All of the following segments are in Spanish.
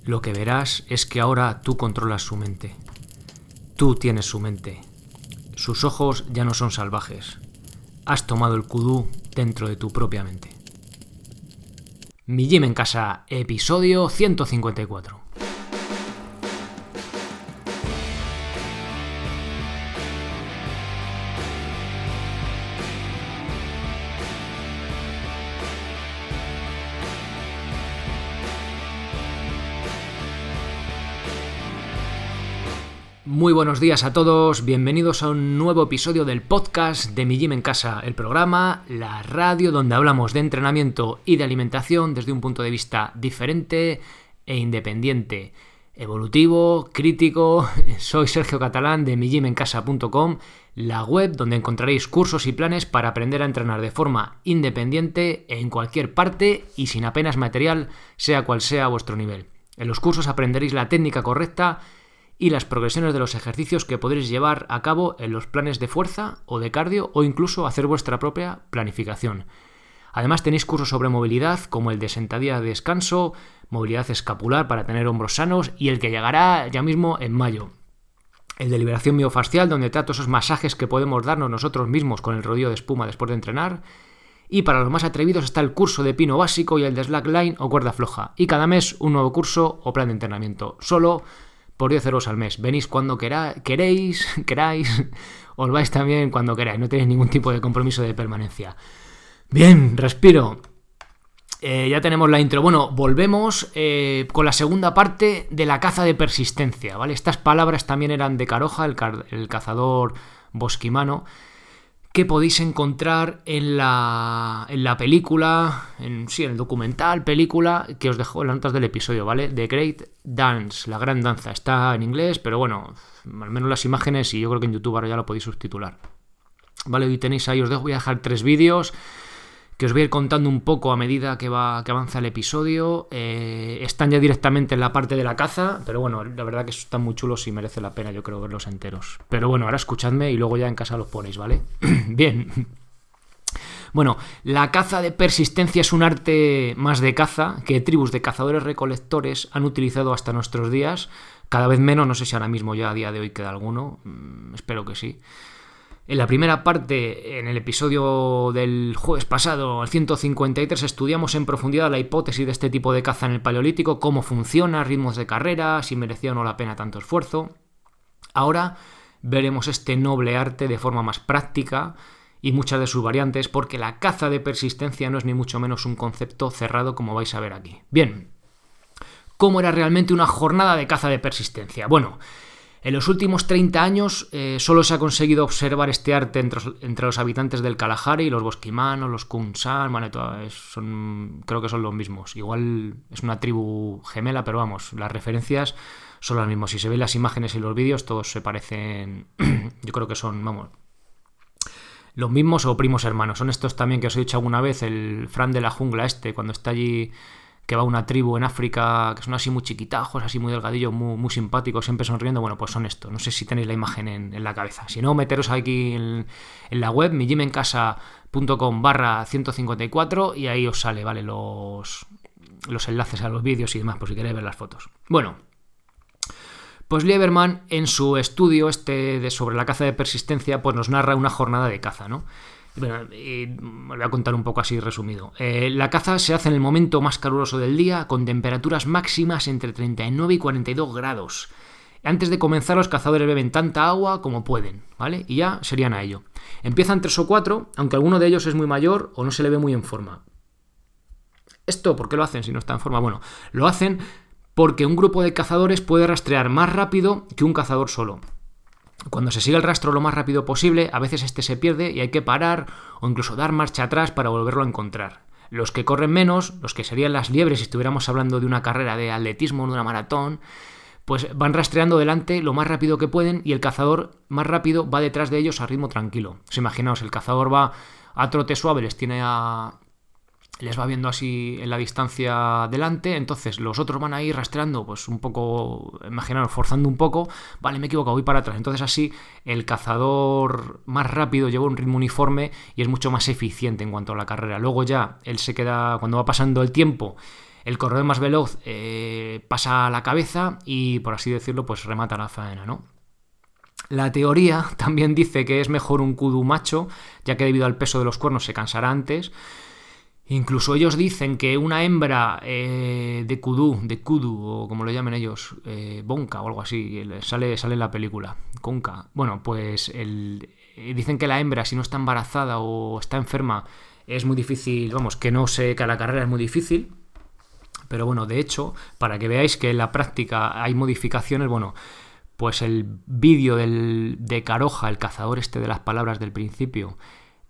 lo que verás es que ahora tú controlas su mente. Tú tienes su mente. Sus ojos ya no son salvajes. Has tomado el kudú dentro de tu propia mente. Mi Gym en Casa, episodio 154. Muy buenos días a todos, bienvenidos a un nuevo episodio del podcast de Mi Gym en Casa, el programa, la radio donde hablamos de entrenamiento y de alimentación desde un punto de vista diferente e independiente, evolutivo, crítico. Soy Sergio Catalán de migymencasa.com, la web donde encontraréis cursos y planes para aprender a entrenar de forma independiente en cualquier parte y sin apenas material, sea cual sea vuestro nivel. En los cursos aprenderéis la técnica correcta y las progresiones de los ejercicios que podréis llevar a cabo en los planes de fuerza o de cardio o incluso hacer vuestra propia planificación. Además tenéis cursos sobre movilidad como el de sentadilla de descanso, movilidad escapular para tener hombros sanos y el que llegará ya mismo en mayo. El de liberación miofascial, donde trato esos masajes que podemos darnos nosotros mismos con el rodillo de espuma después de entrenar. Y para los más atrevidos está el curso de pino básico y el de slackline o cuerda floja. Y cada mes un nuevo curso o plan de entrenamiento. Solo por 10 euros al mes. Venís cuando queráis, os vais también cuando queráis. No tenéis ningún tipo de compromiso de permanencia. Bien, respiro. Ya tenemos la intro. Bueno, volvemos con la segunda parte de la caza de persistencia, ¿vale? Estas palabras también eran de Caroja, el cazador bosquimano, que podéis encontrar en la película, en el documental, película, que os dejo en las notas del episodio, ¿vale? The Great Dance, la gran danza. Está en inglés, pero bueno, al menos las imágenes, y yo creo que en YouTube ahora ya lo podéis subtitular. Vale, hoy tenéis ahí, voy a dejar 3 vídeos que os voy a ir contando un poco a medida que avanza el episodio. Están ya directamente en la parte de la caza, pero bueno, la verdad que están muy chulos y merece la pena, yo creo, verlos enteros. Pero bueno, ahora escuchadme y luego ya en casa los ponéis, ¿vale? Bien. Bueno, la caza de persistencia es un arte más de caza que tribus de cazadores-recolectores han utilizado hasta nuestros días. Cada vez menos, no sé si ahora mismo ya a día de hoy queda alguno, espero que sí. En la primera parte, en el episodio del jueves pasado, el 153, estudiamos en profundidad la hipótesis de este tipo de caza en el Paleolítico, cómo funciona, ritmos de carrera, si merecía o no la pena tanto esfuerzo. Ahora veremos este noble arte de forma más práctica y muchas de sus variantes, porque la caza de persistencia no es ni mucho menos un concepto cerrado como vais a ver aquí. Bien, ¿cómo era realmente una jornada de caza de persistencia? Bueno, en los últimos 30 años solo se ha conseguido observar este arte entre los habitantes del Kalahari, los bosquimanos, los Kunsan, creo que son los mismos. Igual es una tribu gemela, pero vamos, las referencias son las mismas. Si se ven las imágenes y los vídeos, todos se parecen, yo creo que son, los mismos o primos hermanos. Son estos también que os he dicho alguna vez, el Fran de la jungla cuando está allí, que va a una tribu en África, que son así muy chiquitajos, así muy delgadillos, muy simpáticos, siempre sonriendo. Bueno, pues son estos. No sé si tenéis la imagen en la cabeza. Si no, meteros aquí en la web, migymencasa.com/154, y ahí os sale, ¿vale? Los enlaces a los vídeos y demás, por si queréis ver las fotos. Bueno, pues Lieberman, en su estudio sobre la caza de persistencia, pues nos narra una jornada de caza, ¿no? Bueno, os voy a contar un poco así resumido. La caza se hace en el momento más caluroso del día, con temperaturas máximas entre 39 y 42 grados. Antes de comenzar, los cazadores beben tanta agua como pueden, ¿vale? Y ya serían a ello. Empiezan 3 o 4, aunque alguno de ellos es muy mayor o no se le ve muy en forma. ¿Esto por qué lo hacen si no está en forma? Bueno, lo hacen porque un grupo de cazadores puede rastrear más rápido que un cazador solo. Cuando se sigue el rastro lo más rápido posible, a veces se pierde y hay que parar o incluso dar marcha atrás para volverlo a encontrar. Los que corren menos, los que serían las liebres si estuviéramos hablando de una carrera de atletismo o de una maratón, pues van rastreando delante lo más rápido que pueden y el cazador más rápido va detrás de ellos a ritmo tranquilo. Pues imaginaos, el cazador va a trote suave, les va viendo así en la distancia delante, entonces los otros van a ir rastreando pues un poco, imaginaros, forzando un poco, vale, me he equivocado, voy para atrás. Entonces así el cazador más rápido lleva un ritmo uniforme y es mucho más eficiente en cuanto a la carrera. Luego ya él se queda, cuando va pasando el tiempo, el corredor más veloz pasa a la cabeza y, por así decirlo, pues remata la faena, ¿no? La teoría también dice que es mejor un kudu macho, ya que debido al peso de los cuernos se cansará antes. Incluso ellos dicen que una hembra de kudu, o como lo llamen ellos, bonka o algo así, sale en la película, conca. Bueno, pues dicen que la hembra, si no está embarazada o está enferma, es muy difícil, que a la carrera es muy difícil. Pero bueno, de hecho, para que veáis que en la práctica hay modificaciones, pues el vídeo de Caroja, el cazador de las palabras del principio,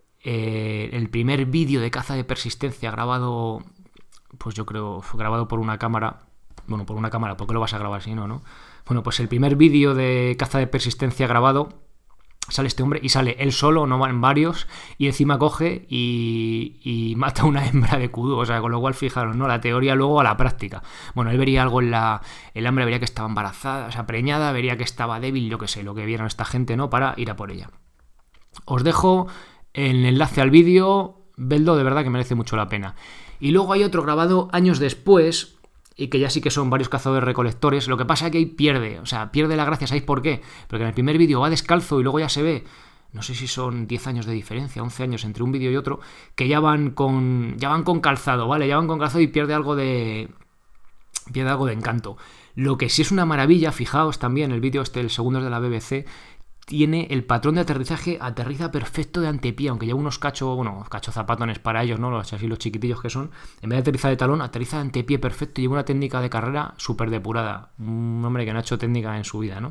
el primer vídeo de caza de persistencia grabado, pues yo creo, fue grabado por una cámara. Bueno, por una cámara, ¿por qué lo vas a grabar si no? Bueno, pues el primer vídeo de caza de persistencia grabado, sale este hombre y sale él solo, no van varios, y encima coge y mata a una hembra de kudu. O sea, con lo cual, fijaros, ¿no? La teoría luego a la práctica. Bueno, él vería algo el hembra vería que estaba embarazada, o sea, preñada, vería que estaba débil, yo qué sé, lo que vieron esta gente, ¿no? Para ir a por ella. Os dejo el enlace al vídeo, vedlo, de verdad que merece mucho la pena. Y luego hay otro grabado años después, y que ya sí que son varios cazadores recolectores. Lo que pasa es que ahí pierde la gracia. ¿Sabéis por qué? Porque en el primer vídeo va descalzo y luego ya se ve, no sé si son 10 años de diferencia, 11 años entre un vídeo y otro, que ya van con calzado, ¿vale? Ya van con calzado y pierde algo de encanto. Lo que sí es una maravilla, fijaos también, el vídeo el segundo es de la BBC, tiene el patrón de aterrizaje, aterriza perfecto de antepié, aunque lleva unos cachos zapatones para ellos, ¿no? Así los chiquitillos que son. En vez de aterrizar de talón, aterriza de antepié perfecto y lleva una técnica de carrera súper depurada. Un hombre que no ha hecho técnica en su vida, ¿no?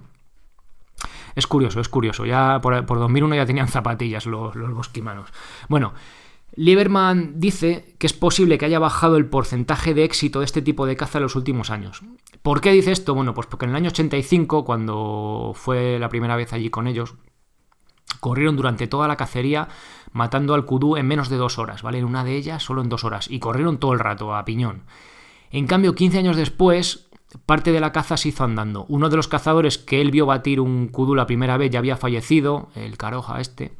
Es curioso. Ya por 2001 ya tenían zapatillas los bosquimanos. Bueno, Lieberman dice que es posible que haya bajado el porcentaje de éxito de este tipo de caza en los últimos años. ¿Por qué dice esto? Bueno, pues porque en el año 85, cuando fue la primera vez allí con ellos, corrieron durante toda la cacería matando al kudu en menos de 2 horas, ¿vale? En una de ellas solo en 2 horas, y corrieron todo el rato a piñón. En cambio, 15 años después, parte de la caza se hizo andando. Uno de los cazadores que él vio batir un kudu la primera vez ya había fallecido, el Caroja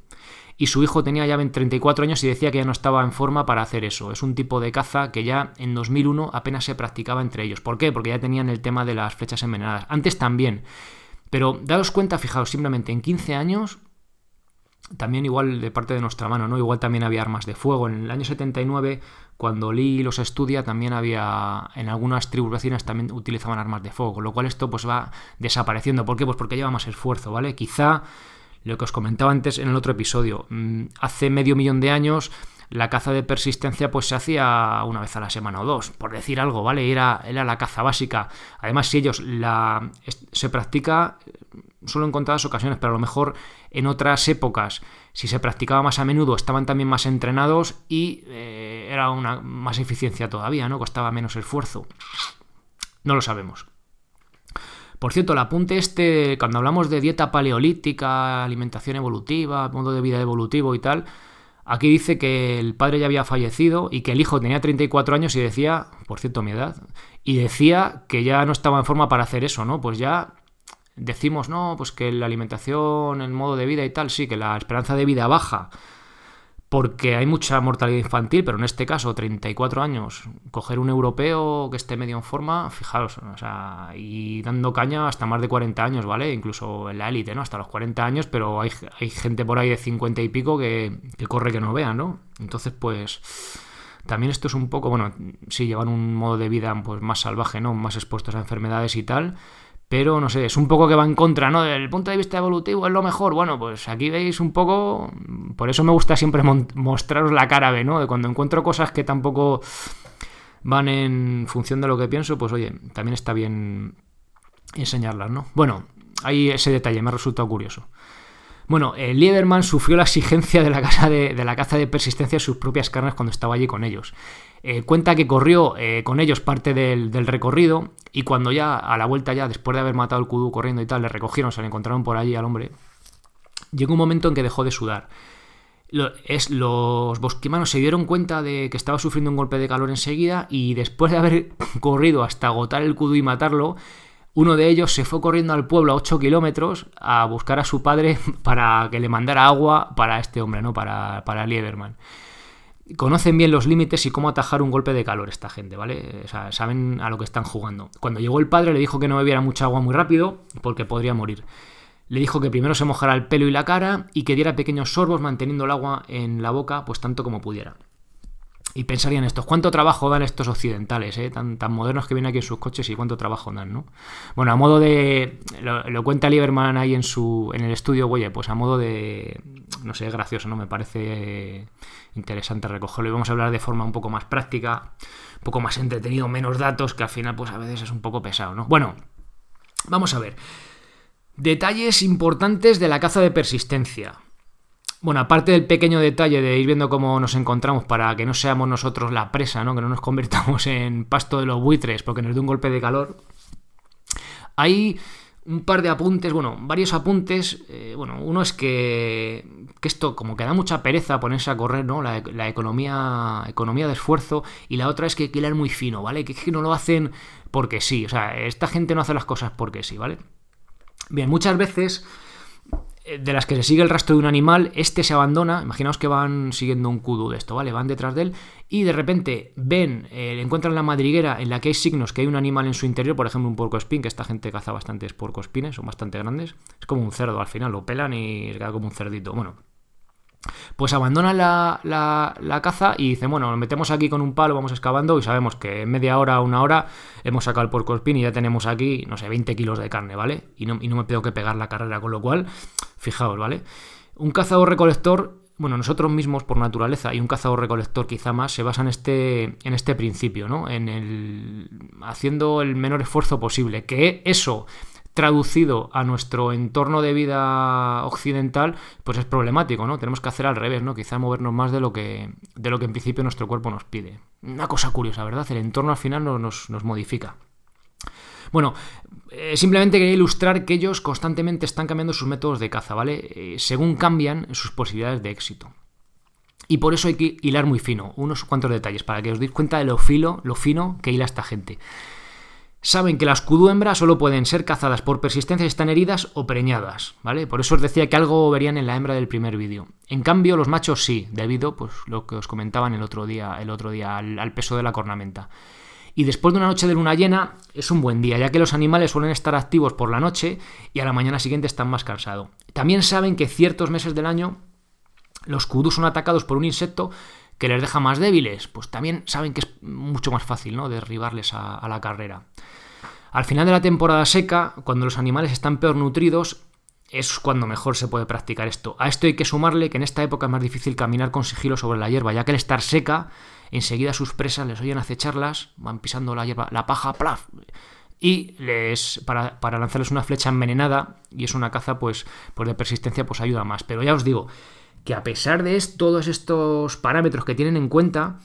y su hijo tenía ya 34 años y decía que ya no estaba en forma para hacer eso. Es un tipo de caza que ya en 2001 apenas se practicaba entre ellos. ¿Por qué? Porque ya tenían el tema de las flechas envenenadas. Antes también. Pero daos cuenta, fijaos, simplemente en 15 años, también igual de parte de nuestra mano, ¿no? Igual también había armas de fuego. En el año 79, cuando Lee los estudia, también había, en algunas tribus vecinas también utilizaban armas de fuego. Con lo cual esto pues va desapareciendo. ¿Por qué? Pues porque lleva más esfuerzo, ¿vale? Quizá lo que os comentaba antes en el otro episodio, hace 500.000 de años la caza de persistencia pues se hacía una vez a la semana o 2, por decir algo, ¿vale? Era la caza básica. Además, si ellos se practica solo en contadas ocasiones, pero a lo mejor en otras épocas, si se practicaba más a menudo, estaban también más entrenados y era una más eficiencia todavía, ¿no? Costaba menos esfuerzo. No lo sabemos. Por cierto, el apunte cuando hablamos de dieta paleolítica, alimentación evolutiva, modo de vida evolutivo y tal, aquí dice que el padre ya había fallecido y que el hijo tenía 34 años y decía, por cierto, mi edad, y decía que ya no estaba en forma para hacer eso, ¿no? Pues ya decimos, no, pues que la alimentación, el modo de vida y tal, sí, que la esperanza de vida baja porque hay mucha mortalidad infantil, pero en este caso 34 años, coger un europeo que esté medio en forma, fijaros, o sea, y dando caña hasta más de 40 años, ¿vale? Incluso en la élite, ¿no? Hasta los 40 años, pero hay gente por ahí de 50 y pico que corre que no vean, ¿no? Entonces, pues también esto es un poco, bueno, sí, llevan un modo de vida pues más salvaje, ¿no? Más expuestos a enfermedades y tal. Pero, no sé, es un poco que va en contra, ¿no? Desde el punto de vista evolutivo es lo mejor. Bueno, pues aquí veis un poco. Por eso me gusta siempre mostraros la cara B, ¿no? De cuando encuentro cosas que tampoco van en función de lo que pienso, pues oye, también está bien enseñarlas, ¿no? Bueno, hay ese detalle, me ha resultado curioso. Bueno, Lieberman sufrió la exigencia de la caza de persistencia en sus propias carnes cuando estaba allí con ellos. Cuenta que corrió con ellos parte del recorrido y cuando ya a la vuelta, ya después de haber matado el kudu corriendo y tal, le recogieron, se le encontraron por allí al hombre, llegó un momento en que dejó de sudar. Los bosquimanos se dieron cuenta de que estaba sufriendo un golpe de calor enseguida y después de haber corrido hasta agotar el kudu y matarlo, uno de ellos se fue corriendo al pueblo a 8 kilómetros a buscar a su padre para que le mandara agua para este hombre, ¿no? Para Lieberman. conocen bien los límites y cómo atajar un golpe de calor esta gente, ¿vale? O sea, saben a lo que están jugando. Cuando llegó el padre le dijo que no bebiera mucha agua muy rápido porque podría morir. Le dijo que primero se mojara el pelo y la cara y que diera pequeños sorbos manteniendo el agua en la boca pues tanto como pudiera. Y pensarían estos, ¿cuánto trabajo dan estos occidentales, tan modernos que vienen aquí en sus coches y cuánto trabajo dan, ¿no? Bueno, a modo de... Lo cuenta Lieberman ahí en el estudio, oye, pues a modo de... No sé, gracioso, ¿no? Me parece interesante recogerlo y vamos a hablar de forma un poco más práctica, un poco más entretenido, menos datos, que al final pues a veces es un poco pesado, ¿no? Bueno, vamos a ver. Detalles importantes de la caza de persistencia. Bueno, aparte del pequeño detalle de ir viendo cómo nos encontramos para que no seamos nosotros la presa, ¿no? Que no nos convirtamos en pasto de los buitres porque nos dé un golpe de calor, hay un par de apuntes, bueno, varios apuntes. Uno es que esto como que da mucha pereza ponerse a correr, ¿no? La economía de esfuerzo, y la otra es que hay que hilar muy fino, ¿vale? Que es que no lo hacen porque sí, o sea, esta gente no hace las cosas porque sí, ¿vale? Bien, muchas veces de las que se sigue el rastro de un animal, este se abandona. Imaginaos que van siguiendo un kudu de esto, ¿vale? Van detrás de él y de repente encuentran la madriguera en la que hay signos que hay un animal en su interior, por ejemplo un puercoespín, que esta gente caza bastantes puercoespines, son bastante grandes. Es como un cerdo al final, lo pelan y se queda como un cerdito. Bueno, pues abandonan la caza y dicen, bueno, nos metemos aquí con un palo, vamos excavando y sabemos que en media hora, una hora, hemos sacado el puercoespín y ya tenemos aquí, no sé, 20 kilos de carne, ¿vale? Y no me tengo que pegar la carrera, con lo cual, fijaos, ¿vale? Un cazador-recolector, bueno, nosotros mismos por naturaleza y un cazador-recolector quizá más, se basa en este principio, ¿no? Haciendo el menor esfuerzo posible, que eso, traducido a nuestro entorno de vida occidental, pues es problemático, ¿no? Tenemos que hacer al revés, ¿no? Quizá movernos más de lo que en principio nuestro cuerpo nos pide. Una cosa curiosa, ¿verdad? El entorno al final nos modifica. Bueno, simplemente quería ilustrar que ellos constantemente están cambiando sus métodos de caza, ¿vale? Según cambian sus posibilidades de éxito. Y por eso hay que hilar muy fino, unos cuantos detalles, para que os deis cuenta de lo fino que hila esta gente. Saben que las kudu hembras solo pueden ser cazadas por persistencia si están heridas o preñadas, ¿vale? Por eso os decía que algo verían en la hembra del primer vídeo. En cambio, los machos sí, debido, pues, lo que os comentaban el otro día al peso de la cornamenta. Y después de una noche de luna llena es un buen día, ya que los animales suelen estar activos por la noche y a la mañana siguiente están más cansados. También saben que ciertos meses del año los kudu son atacados por un insecto que les deja más débiles, pues también saben que es mucho más fácil, ¿no?, derribarles a la carrera. Al final de la temporada seca, cuando los animales están peor nutridos, es cuando mejor se puede practicar esto. A esto hay que sumarle que en esta época es más difícil caminar con sigilo sobre la hierba, ya que al estar seca, enseguida sus presas les oyen acecharlas, van pisando la hierba, la paja, ¡plaf!, y para lanzarles una flecha envenenada, y es una caza pues de persistencia, pues ayuda más. Pero ya os digo que a pesar de todos estos parámetros que tienen en cuenta,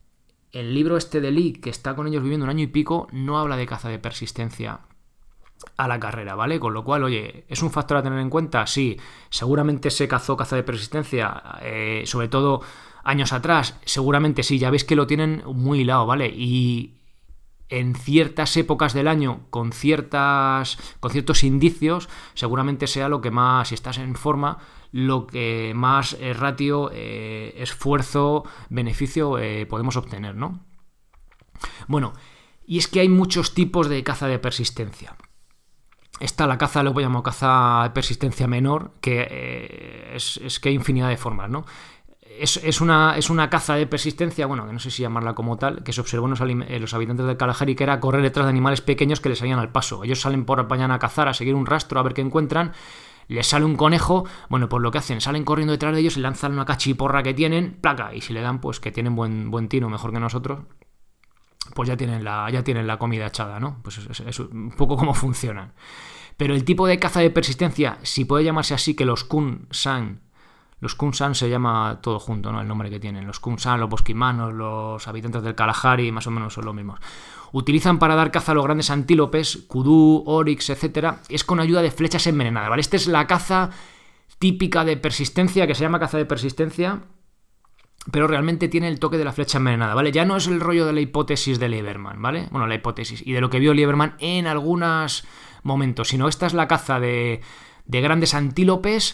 el libro de Lee, que está con ellos viviendo un año y pico, no habla de caza de persistencia a la carrera, ¿vale? Con lo cual, oye, ¿es un factor a tener en cuenta? Sí, seguramente se cazó caza de persistencia, sobre todo años atrás, seguramente sí, ya veis que lo tienen muy hilado, ¿vale? Y en ciertas épocas del año, con ciertos indicios, seguramente sea lo que más, si estás en forma, lo que más ratio, esfuerzo, beneficio podemos obtener, ¿no? Bueno, y es que hay muchos tipos de caza de persistencia. Está la caza, lo llamo caza de persistencia menor, que es que hay infinidad de formas, ¿no? Es una caza de persistencia, bueno, que no sé si llamarla como tal, que se observó en los habitantes del Kalahari, que era correr detrás de animales pequeños que les salían al paso. Ellos salen por la mañana a cazar, a seguir un rastro, a ver qué encuentran. Les sale un conejo, bueno, pues lo que hacen, salen corriendo detrás de ellos y lanzan una cachiporra que tienen, placa, y si le dan, pues que tienen buen tino, mejor que nosotros, pues ya tienen la comida echada, ¿no? Pues es un poco cómo funcionan. Pero el tipo de caza de persistencia, si puede llamarse así, que los Kun-san se llama todo junto, ¿no?, el nombre que tienen. Los Kun-san, los bosquimanos, los habitantes del Kalahari, más o menos son los mismos. Utilizan para dar caza a los grandes antílopes, kudu, oryx, etc. Es con ayuda de flechas envenenadas, ¿vale? Esta es la caza típica de persistencia, que se llama caza de persistencia, pero realmente tiene el toque de la flecha envenenada, ¿vale? Ya no es el rollo de la hipótesis de Lieberman, ¿vale? Bueno, la hipótesis y de lo que vio Lieberman en algunos momentos, sino esta es la caza de grandes antílopes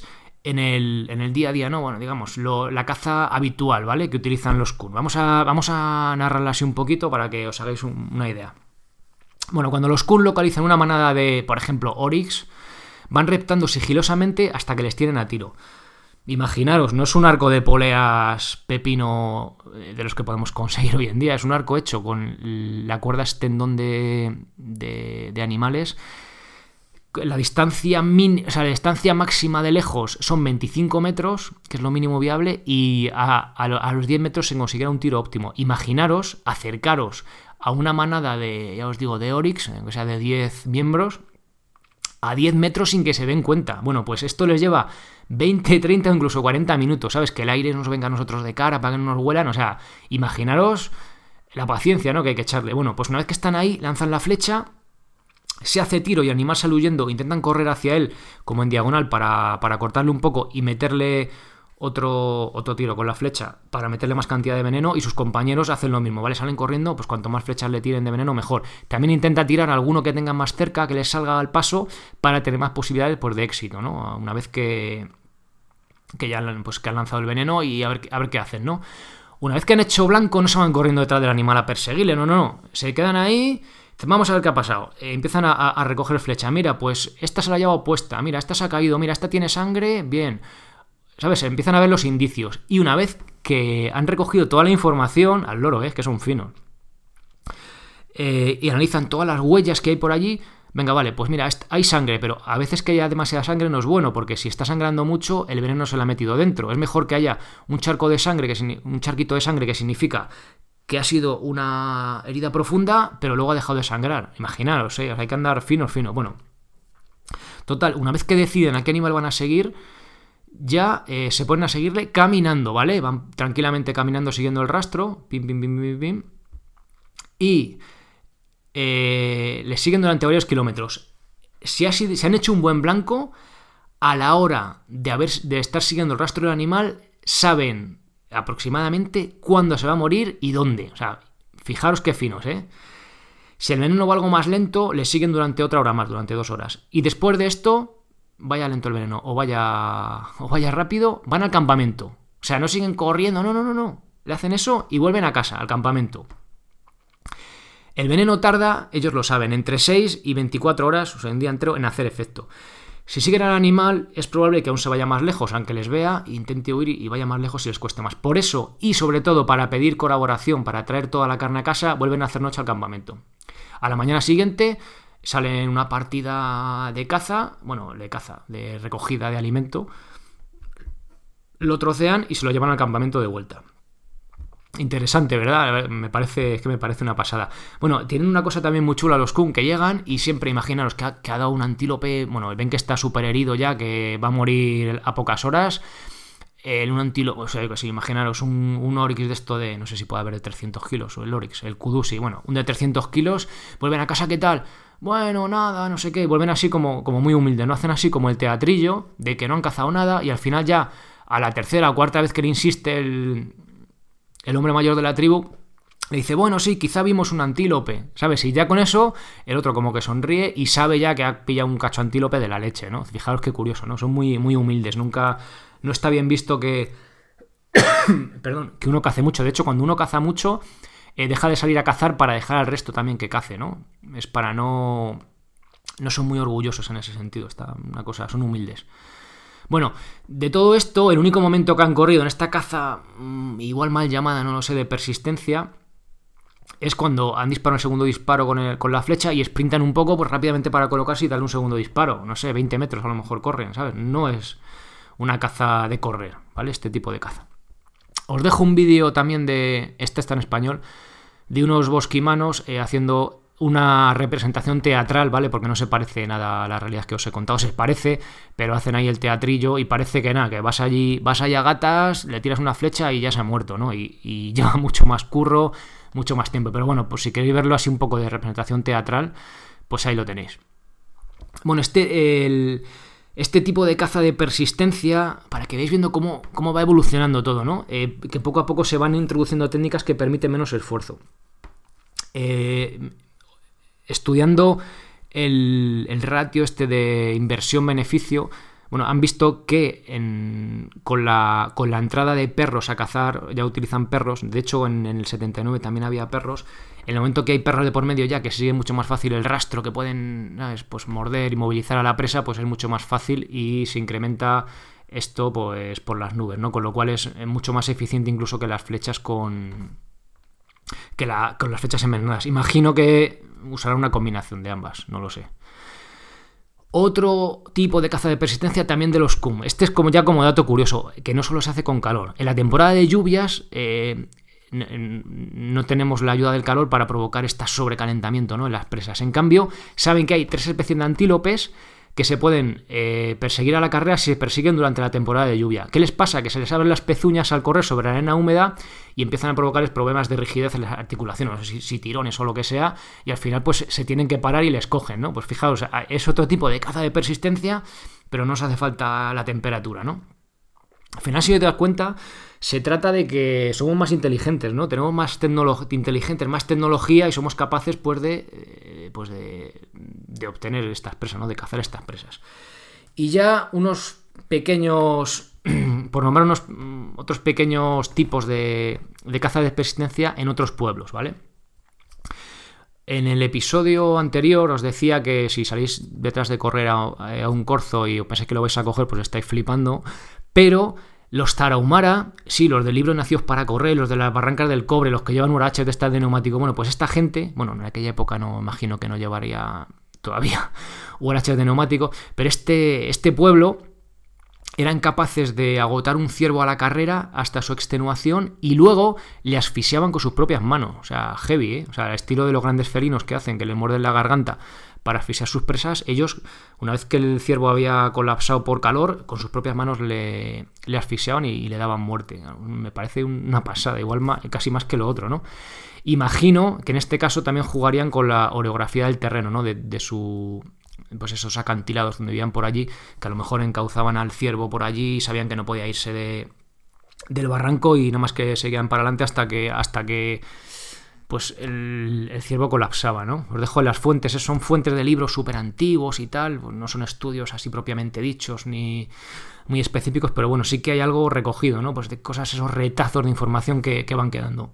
en el día a día, ¿no? Bueno, digamos, la caza habitual, ¿vale? Que utilizan los kun. Vamos a narrarla así un poquito para que os hagáis una idea. Bueno, cuando los kun localizan una manada de, por ejemplo, oryx, van reptando sigilosamente hasta que les tienen a tiro. Imaginaros, no es un arco de poleas pepino de los que podemos conseguir hoy en día, es un arco hecho con la cuerda tendón de animales. La distancia la distancia máxima de lejos son 25 metros, que es lo mínimo viable, y a los 10 metros se conseguirá un tiro óptimo. Imaginaros acercaros a una manada de, ya os digo, de oryx, o sea, de 10 miembros, a 10 metros sin que se den cuenta. Bueno, pues esto les lleva 20, 30 o incluso 40 minutos, ¿sabes? Que el aire nos venga a nosotros de cara para que no nos huelan. O sea, imaginaros la paciencia, ¿no? Que hay que echarle. Bueno, pues una vez que están ahí, lanzan la flecha, se hace tiro y el animal sale huyendo, intentan correr hacia él como en diagonal para cortarle un poco y meterle otro tiro con la flecha para meterle más cantidad de veneno, y sus compañeros hacen lo mismo, ¿vale? Salen corriendo, pues cuanto más flechas le tiren de veneno, mejor. También intenta tirar a alguno que tengan más cerca, que les salga al paso, para tener más posibilidades, pues, de éxito, ¿no? Una vez que ya pues, que han lanzado el veneno, y a ver qué hacen, ¿no? Una vez que han hecho blanco, no se van corriendo detrás del animal a perseguirle, no. Se quedan ahí. Vamos a ver qué ha pasado. Empiezan a recoger flecha. Mira, pues esta se la ha llevado puesta. Mira, esta se ha caído. Mira, esta tiene sangre. Bien. ¿Sabes? Empiezan a ver los indicios. Y una vez que han recogido toda la información, al loro, que son finos, y analizan todas las huellas que hay por allí, venga, vale, pues mira, hay sangre, pero a veces que haya demasiada sangre no es bueno, porque si está sangrando mucho, el veneno se le ha metido dentro. Es mejor que haya un charquito de sangre, que significa que ha sido una herida profunda, pero luego ha dejado de sangrar. Imaginaros, hay que andar fino. Bueno, total, una vez que deciden a qué animal van a seguir, ya se ponen a seguirle caminando, ¿vale? Van tranquilamente caminando siguiendo el rastro, pim, y le siguen durante varios kilómetros. Si han hecho un buen blanco, a la hora de estar siguiendo el rastro del animal, saben aproximadamente cuándo se va a morir y dónde. O sea, fijaros qué finos, ¿eh? Si el veneno va algo más lento, le siguen durante otra hora más, durante 2 horas. Y después de esto, vaya lento el veneno o vaya rápido, van al campamento. O sea, no siguen corriendo, no. Le hacen eso y vuelven a casa, al campamento. El veneno tarda, ellos lo saben, entre 6 y 24 horas, o sea, un día entero, en hacer efecto. Si siguen al animal, es probable que aún se vaya más lejos, aunque les vea, intente huir y vaya más lejos y les cueste más. Por eso, y sobre todo para pedir colaboración, para traer toda la carne a casa, vuelven a hacer noche al campamento. A la mañana siguiente salen una partida de caza, de recogida de alimento, lo trocean y se lo llevan al campamento de vuelta. Interesante, ¿verdad? Me parece una pasada. Bueno, tienen una cosa también muy chula los kun, que llegan y siempre, imaginaros que ha dado un antílope, bueno, ven que está súper herido ya, que va a morir a pocas horas. Un antílope, o sea, sí, imaginaros un oryx de esto de, no sé si puede haber de 300 kilos, o el oryx, el kudu, bueno, un de 300 kilos, vuelven a casa, ¿qué tal? Bueno, nada, no sé qué, vuelven así como muy humildes, no hacen así como el teatrillo de que no han cazado nada, y al final ya, a la tercera o cuarta vez que le insiste el hombre mayor de la tribu, le dice, bueno, sí, quizá vimos un antílope, ¿sabes? Y ya con eso, el otro como que sonríe y sabe ya que ha pillado un cacho antílope de la leche, ¿no? Fijaros qué curioso, ¿no? Son muy, muy humildes, no está bien visto que que uno cace mucho. De hecho, cuando uno caza mucho, deja de salir a cazar para dejar al resto también que cace, ¿no? Es para no son muy orgullosos en ese sentido, son humildes. Bueno, de todo esto, el único momento que han corrido en esta caza, igual mal llamada, no lo sé, de persistencia, es cuando han disparado el segundo disparo con la flecha y sprintan un poco, pues rápidamente para colocarse y darle un segundo disparo. No sé, 20 metros a lo mejor corren, ¿sabes? No es una caza de correr, ¿vale? Este tipo de caza. Os dejo un vídeo también está en español, de unos bosquimanos haciendo una representación teatral, ¿vale? Porque no se parece nada a la realidad que os he contado. Se parece, pero hacen ahí el teatrillo y parece que nada, que vas allí a gatas, le tiras una flecha y ya se ha muerto, ¿no? Y lleva mucho más curro, mucho más tiempo. Pero bueno, pues si queréis verlo así un poco de representación teatral, pues ahí lo tenéis. Bueno, este tipo de caza de persistencia, para que veáis viendo cómo va evolucionando todo, ¿no? Que poco a poco se van introduciendo técnicas que permiten menos esfuerzo. Estudiando el ratio de inversión-beneficio, Bueno, han visto que con la entrada de perros a cazar, ya utilizan perros. De hecho, en el 79 también había perros. En el momento que hay perros de por medio ya, que sigue mucho más fácil el rastro, que pueden, ¿sabes?, pues morder y movilizar a la presa, pues es mucho más fácil y se incrementa esto pues por las nubes, ¿no? Con lo cual es mucho más eficiente incluso que las flechas con las flechas envenenadas. Imagino que usará una combinación de ambas, no lo sé. Otro tipo de caza de persistencia también de los CUM. Este es como dato curioso, que no solo se hace con calor. En la temporada de lluvias no tenemos la ayuda del calor para provocar este sobrecalentamiento, ¿no?, en las presas. En cambio, saben que hay 3 especies de antílopes que se pueden perseguir a la carrera si se persiguen durante la temporada de lluvia. ¿Qué les pasa? Que se les abren las pezuñas al correr sobre la arena húmeda y empiezan a provocarles problemas de rigidez en las articulaciones, no sé si tirones o lo que sea, y al final pues se tienen que parar y les cogen, ¿no? Pues fijaos, es otro tipo de caza de persistencia, pero no os hace falta la temperatura, ¿no? Al final, si te das cuenta, se trata de que somos más inteligentes, ¿no? Tenemos más más tecnología y somos capaces pues de obtener estas presas, ¿no?, de cazar estas presas. Y ya unos pequeños, por nombrar otros pequeños tipos de caza de persistencia en otros pueblos, ¿vale? En el episodio anterior os decía que si salís detrás de correr a un corzo y os pensáis que lo vais a coger, pues estáis flipando, pero los tarahumara, sí, los del libro Nacidos para correr, los de las barrancas del cobre, los que llevan huaraches de estas de neumático, bueno, pues esta gente, bueno, en aquella época no imagino que no llevaría todavía huaraches de neumático, pero este pueblo eran capaces de agotar un ciervo a la carrera hasta su extenuación y luego le asfixiaban con sus propias manos. O sea, heavy, ¿eh? O sea, al estilo de los grandes felinos que hacen, que le muerden la garganta para asfixiar sus presas, ellos, una vez que el ciervo había colapsado por calor, con sus propias manos le asfixiaban y le daban muerte. Me parece una pasada, igual casi más que lo otro, ¿no? Imagino que en este caso también jugarían con la orografía del terreno, ¿no? De su... pues esos acantilados donde vivían por allí, que a lo mejor encauzaban al ciervo por allí y sabían que no podía irse del barranco y nada más que seguían para adelante hasta que pues el ciervo colapsaba, ¿no? Os dejo en las fuentes, son fuentes de libros súper antiguos y tal, pues no son estudios así propiamente dichos ni muy específicos, pero bueno, sí que hay algo recogido, ¿no? Pues de cosas, esos retazos de información que van quedando.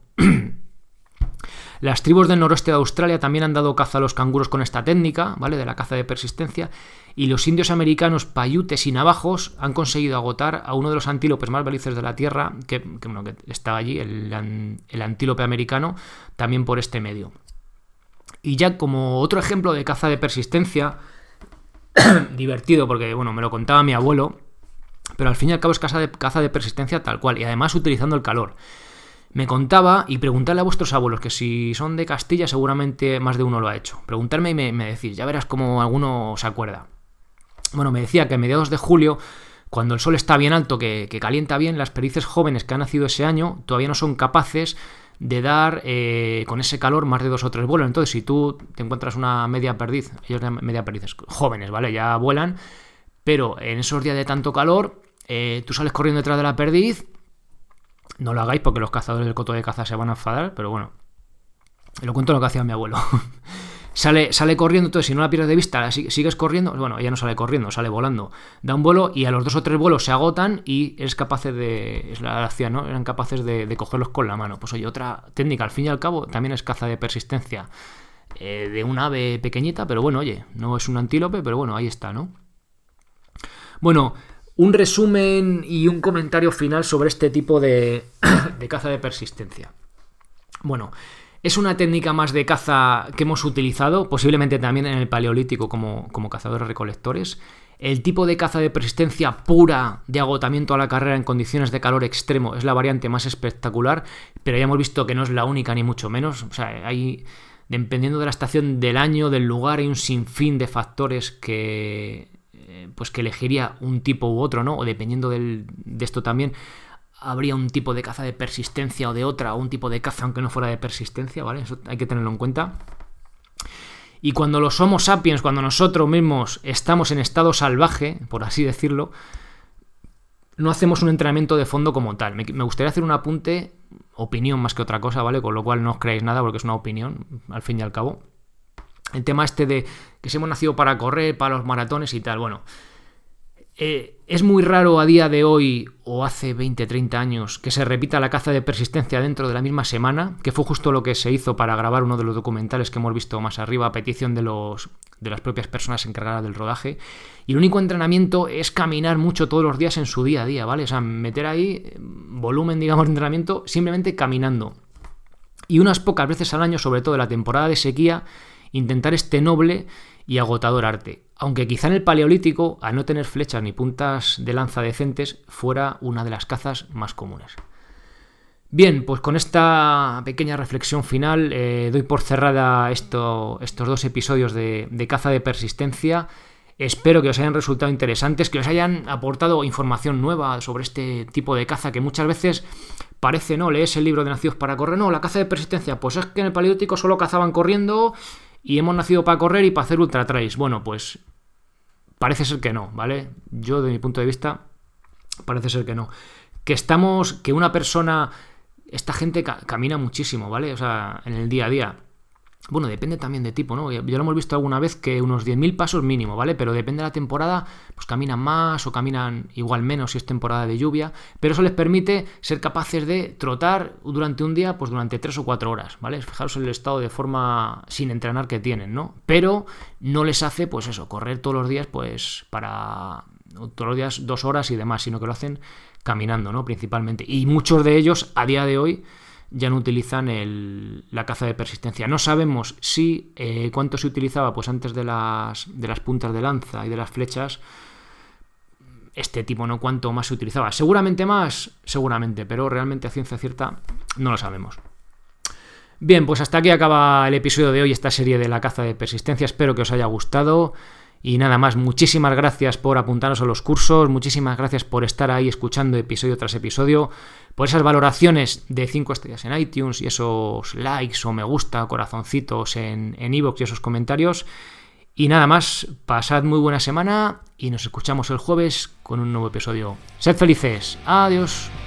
Las tribus del noroeste de Australia también han dado caza a los canguros con esta técnica, ¿vale?, de la caza de persistencia, y los indios americanos paiutes y navajos han conseguido agotar a uno de los antílopes más veloces de la Tierra, que estaba allí, el antílope americano, también por este medio. Y ya como otro ejemplo de caza de persistencia, divertido, porque bueno, me lo contaba mi abuelo, pero al fin y al cabo es caza de persistencia tal cual, y además utilizando el calor. Me contaba, y preguntarle a vuestros abuelos, que si son de Castilla seguramente más de uno lo ha hecho. Preguntarme y me decís, ya verás cómo alguno se acuerda. Bueno, me decía que a mediados de julio, cuando el sol está bien alto, que calienta bien, las perdices jóvenes que han nacido ese año todavía no son capaces de dar con ese calor más de 2 o 3 vuelos. Entonces, si tú te encuentras una media perdiz, ellos media perdices jóvenes, ¿vale?, ya vuelan, pero en esos días de tanto calor, tú sales corriendo detrás de la perdiz. No lo hagáis porque los cazadores del coto de caza se van a enfadar, pero bueno, lo cuento lo que hacía mi abuelo. Sale corriendo, entonces si no la pierdes de vista, sigues corriendo, bueno, ella no sale corriendo, sale volando, da un vuelo y a los 2 o 3 vuelos se agotan y eres capaces es la gracia, ¿no? Eran capaces de cogerlos con la mano. Pues oye, otra técnica, al fin y al cabo, también es caza de persistencia de un ave pequeñita, pero bueno, oye, no es un antílope, pero bueno, ahí está, ¿no? Bueno, un resumen y un comentario final sobre este tipo de caza de persistencia. Bueno, es una técnica más de caza que hemos utilizado, posiblemente también en el Paleolítico como cazadores-recolectores. El tipo de caza de persistencia pura de agotamiento a la carrera en condiciones de calor extremo es la variante más espectacular, pero ya hemos visto que no es la única ni mucho menos. O sea, dependiendo de la estación del año, del lugar, hay un sinfín de factores que elegiría un tipo u otro, ¿no? O dependiendo de esto también habría un tipo de caza de persistencia o de otra, o un tipo de caza aunque no fuera de persistencia, ¿vale? Eso hay que tenerlo en cuenta. Y cuando los Homo sapiens, cuando nosotros mismos estamos en estado salvaje, por así decirlo, no hacemos un entrenamiento de fondo como tal. Me gustaría hacer un apunte, opinión más que otra cosa, ¿vale? Con lo cual no os creáis nada porque es una opinión, al fin y al cabo. El tema de que si hemos nacido para correr, para los maratones y tal, bueno, Es muy raro a día de hoy, o hace 20, 30 años, que se repita la caza de persistencia dentro de la misma semana, que fue justo lo que se hizo para grabar uno de los documentales que hemos visto más arriba, a petición de las propias personas encargadas del rodaje. Y el único entrenamiento es caminar mucho todos los días en su día a día, ¿vale? O sea, meter ahí volumen, digamos, de entrenamiento simplemente caminando. Y unas pocas veces al año, sobre todo en la temporada de sequía, intentar este noble y agotador arte. Aunque quizá en el Paleolítico, al no tener flechas ni puntas de lanza decentes, fuera una de las cazas más comunes. Bien, pues con esta pequeña reflexión final doy por cerrada estos 2 episodios de caza de persistencia. Espero que os hayan resultado interesantes, que os hayan aportado información nueva sobre este tipo de caza que muchas veces parece, ¿no? Lees el libro de Nacidos para Correr, no, la caza de persistencia, pues es que en el Paleolítico solo cazaban corriendo y hemos nacido para correr y para hacer ultra trails. Bueno, pues parece ser que no, ¿vale? Yo, de mi punto de vista, parece ser que no. Que una persona, esta gente camina muchísimo, ¿vale? O sea, en el día a día. Bueno, depende también de tipo, ¿no? Ya lo hemos visto alguna vez que unos 10.000 pasos mínimo, ¿vale? Pero depende de la temporada, pues caminan más o caminan igual menos si es temporada de lluvia, pero eso les permite ser capaces de trotar durante un día, pues durante 3 o 4 horas, ¿vale? Fijaros en el estado de forma sin entrenar que tienen, ¿no? Pero no les hace, pues eso, correr todos los días, pues todos los días 2 horas y demás, sino que lo hacen caminando, ¿no? Principalmente. Y muchos de ellos, a día de hoy, ya no utilizan la caza de persistencia. No sabemos si cuánto se utilizaba pues antes de las puntas de lanza y de las flechas, este tipo, ¿no? Cuánto más se utilizaba. Seguramente más, seguramente, pero realmente a ciencia cierta no lo sabemos. Bien, pues hasta aquí acaba el episodio de hoy, esta serie de la caza de persistencia. Espero que os haya gustado. Y nada más, muchísimas gracias por apuntaros a los cursos, muchísimas gracias por estar ahí escuchando episodio tras episodio, por esas valoraciones de 5 estrellas en iTunes y esos likes o me gusta, corazoncitos en iVoox y esos comentarios. Y nada más, pasad muy buena semana y nos escuchamos el jueves con un nuevo episodio. Sed felices, adiós.